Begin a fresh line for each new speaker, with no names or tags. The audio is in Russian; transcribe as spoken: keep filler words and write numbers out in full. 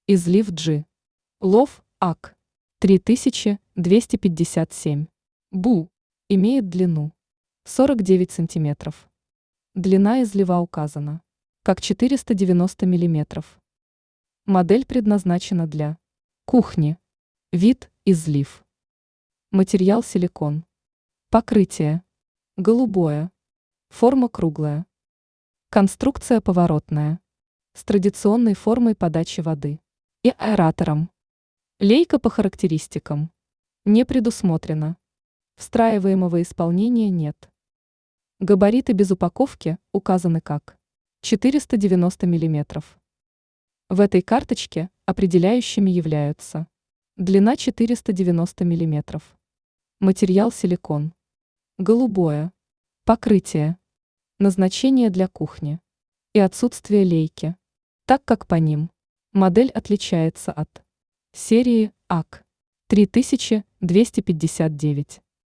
Излив G. Лов АК три тысячи двести пятьдесят семь. Бу. Имеет длину сорок девять сантиметров. Длина излива указана как четыреста девяносто миллиметров. Модель предназначена для кухни. Вид излив. Материал силикон. Покрытие голубое. Форма круглая. Конструкция поворотная. С традиционной формой подачи воды и аэратором. Лейка по характеристикам. Не предусмотрена. Встраиваемого исполнения нет. Габариты без упаковки указаны как четыреста девяносто миллиметров. В этой карточке определяющими являются длина четыреста девяносто миллиметров. Материал силикон. Голубое. Покрытие. Назначение для кухни. И отсутствие лейки, так как по ним модель отличается от серии АК три тысячи двести пятьдесят девять.